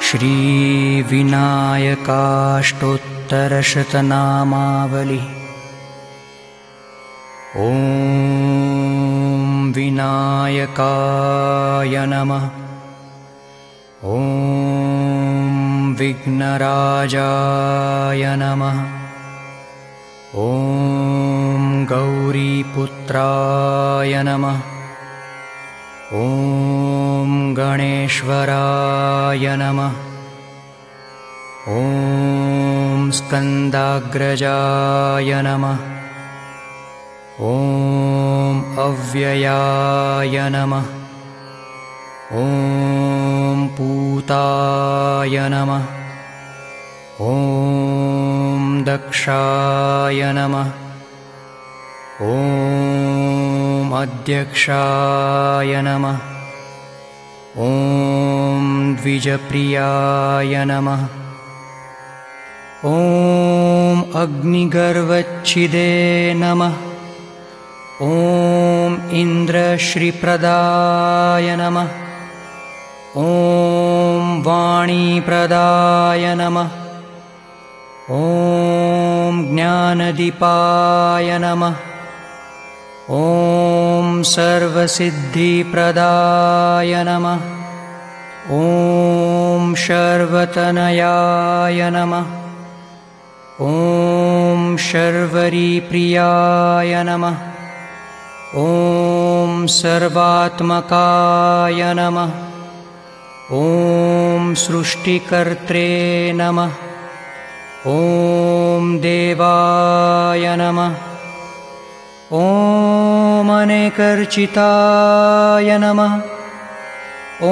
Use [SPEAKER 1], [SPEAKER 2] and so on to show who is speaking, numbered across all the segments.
[SPEAKER 1] श्रीविनायकाष्टोत्तरशतनामावली। ॐ विनायकाय नमः। ॐ विघ्नराजाय नमः। ॐ गौरीपुत्राय नमः। ॐ गणेश्वराय नमः। ॐ स्कन्दाग्रजाय नमः। ॐ अव्ययाय नमः। ॐ पूताय नमः। ॐ दक्षाय नमः। ॐ अध्यक्षाय नमः। ॐ द्विजप्रियाय नमः। ॐ अग्निगर्वच्छिदे नमः। ॐ इन्द्रश्रीप्रदाय नमः। ॐ वाणीप्रदाय नमः। ॐ ज्ञानदीपाय नमः। ॐ सर्वसिद्धिप्रदाय नमः। ॐ शर्वतनयाय नमः। ॐ शर्वरीप्रियाय नमः। ॐ सर्वात्मकाय नमः। ॐ सृष्टिकर्त्रे नमः। ॐ देवाय नमः। ॐ अनेकर्चिताय नमः। ॐ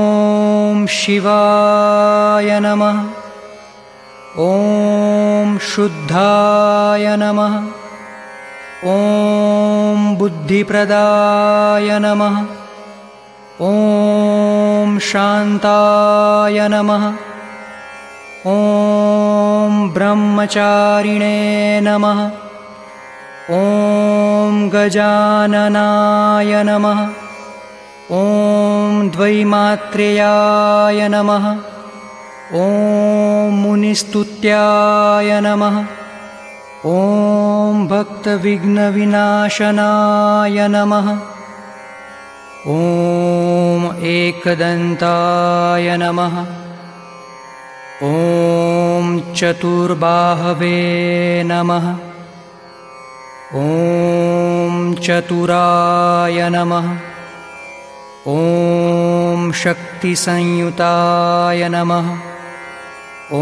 [SPEAKER 1] शिवाय नमः। ॐ शुद्धाय नमः। ॐ बुद्धिप्रदाय नमः। ॐ शान्ताय नमः। ॐ ब्रह्मचारिणे नमः। ॐ गजाननाय नमः। ॐ द्वैमात्रेयाय नमः। ॐ मुनिस्तुत्याय नमः। ॐ भक्तविघ्नविनाशनाय नमः। ॐ एकदन्ताय नमः। ॐ चतुर्बाहवे नमः। ॐ चतुराय नमः। ॐ शक्तिसंयुताय नमः। ॐ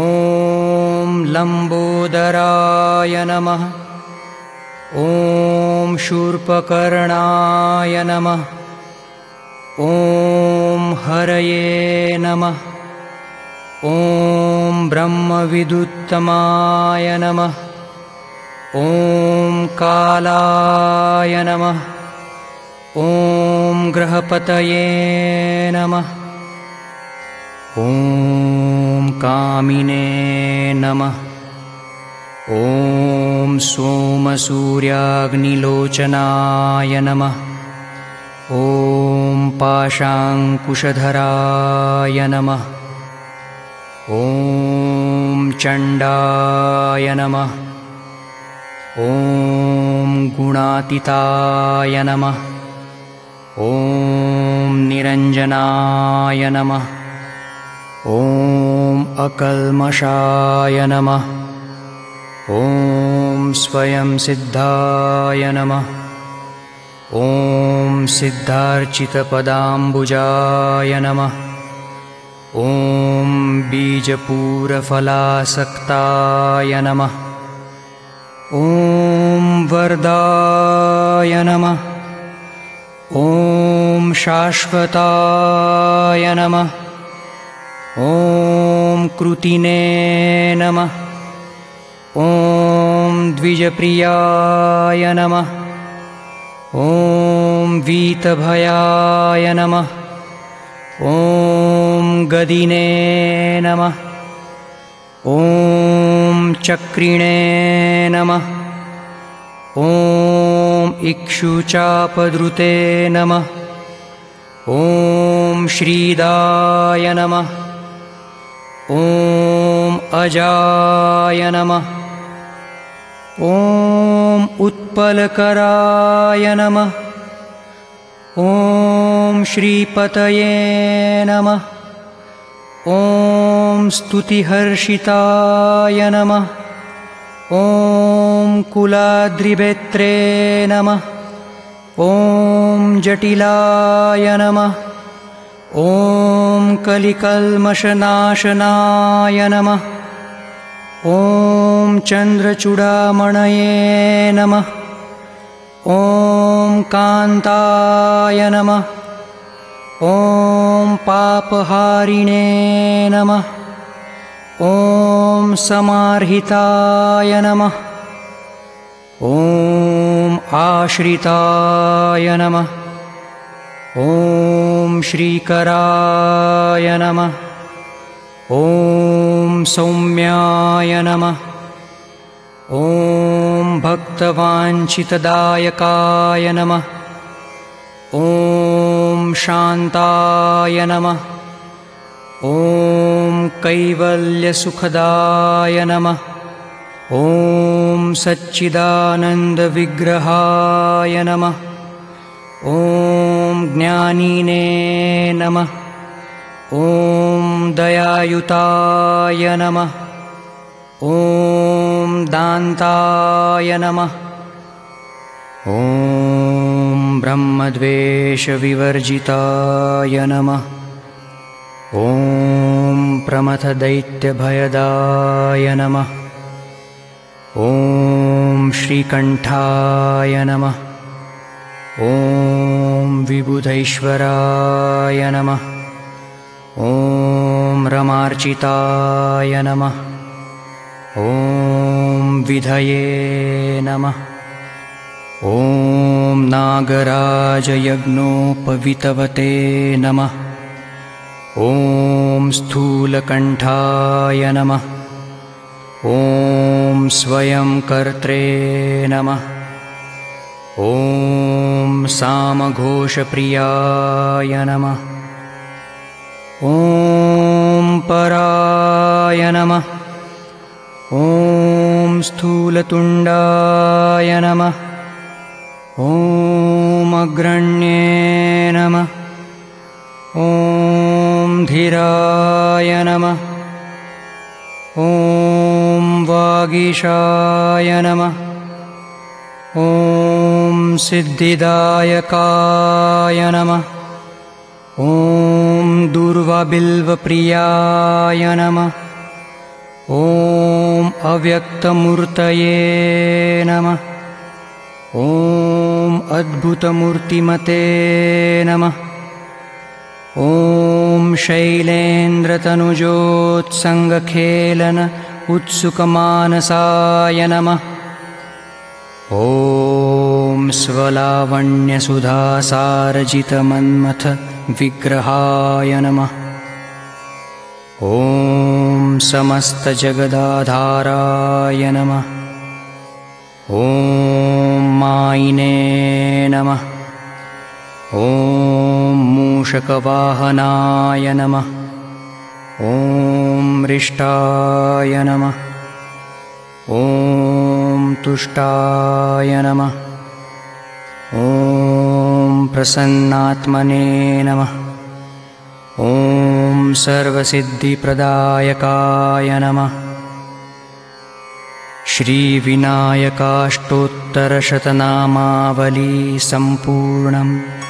[SPEAKER 1] लम्बोदराय नमः। ॐ शूर्पकर्णाय नमः। ॐ हरये नमः। ॐ ब्रह्मविदुत्तमाय नमः। ॐ कालाय नमः। ॐ ग्रहपतये नमः। ॐ कामिने नमः। ॐ सोमसूर्याग्निलोचनाय नमः। ॐ पाशाङ्कुशधराय नमः। ॐ चण्डाय नमः। ॐ गुणातीताय नमः। ॐ निरञ्जनाय नमः। ॐ अकल्मषाय नमः। ॐ स्वयं सिद्धाय नमः। ॐ सिद्धार्चितपदाम्बुजाय नमः। ॐ बीजपूरफलासक्ताय नमः। ॐ वरदाय नमः। ॐ शाश्वताय नमः। ॐ कृतिने नमः। ॐ द्विजप्रियाय नमः। ॐ वीतभयाय नमः। ॐ गदिने नमः। ॐ चक्रिणे नमः। ॐ इक्षुचापद्रुते नमः। ॐ श्रीदाय नमः। ॐ अजाय नमः। ॐ उत्पलकराय नमः। ॐ श्रीपतये नमः। ॐ स्तुतिहर्षिताय नमः। ॐ कुलाद्रिवेत्रे नमः। ॐ जटिलाय नमः। ॐ कलिकल्मषनाशनाय नमः। ॐ चन्द्रचूडामणये नमः। ॐ कान्ताय नमः। ॐ पापहारिणे नमः। ॐ समार्हिताय नमः। ॐ आश्रिताय नमः। ॐ श्रीकराय नमः। ॐ सौम्याय नमः। ॐ भक्तवाञ्छितदायकाय नमः। ॐ शान्ताय नमः। ॐ कैवल्यसुखदाय नमः। ॐ सच्चिदानन्दविग्रहाय नमः। ॐ ज्ञानिने नमः। ॐ दयायुताय नमः। ॐ दान्ताय नमः। ॐ ब्रह्मद्वेषविवर्जिताय नमः। ॐ प्रमथदैत्यभयदाय नमः। ॐ श्रीकण्ठाय नमः। ॐ विबुधैश्वराय नमः। ॐ रमार्चिताय नमः। ॐ विधये नमः। ॐ नागराजयज्ञोपवीतवते नमः। ॐ स्थूलकण्ठाय नमः। ॐ स्वयंकर्त्रे नमः। ॐ सामघोषप्रियाय नमः। ॐ पराय नमः। ॐ स्थूलतुण्डाय नमः। ॐ अग्रण्ये नमः। ॐ धीराय नमः। ॐ वागीशाय नमः। ॐ सिद्धिदायकाय नमः। ॐ दूर्वाबिल्वप्रियाय नमः। ॐ अव्यक्तमूर्तये नमः। ॐ अद्भुतमूर्तिमते नमः। ॐ शैलेन्द्रतनुजोत्सङ्गखेलन उत्सुकमानसाय नमः। ॐ स्वलावण्यसुधासारजितमन्मथ विग्रहाय नमः। ॐ समस्तजगदाधाराय नमः। ॐ मायिने नमः। ॐ मूषकवाहनाय नमः। ॐ रिष्टाय नमः। ॐ तुष्टाय नमः। ॐ प्रसन्नात्मने नमः। ॐ सर्वसिद्धिप्रदायकाय नमः। श्रीविनायकाष्टोत्तरशतनामावली सम्पूर्णम्।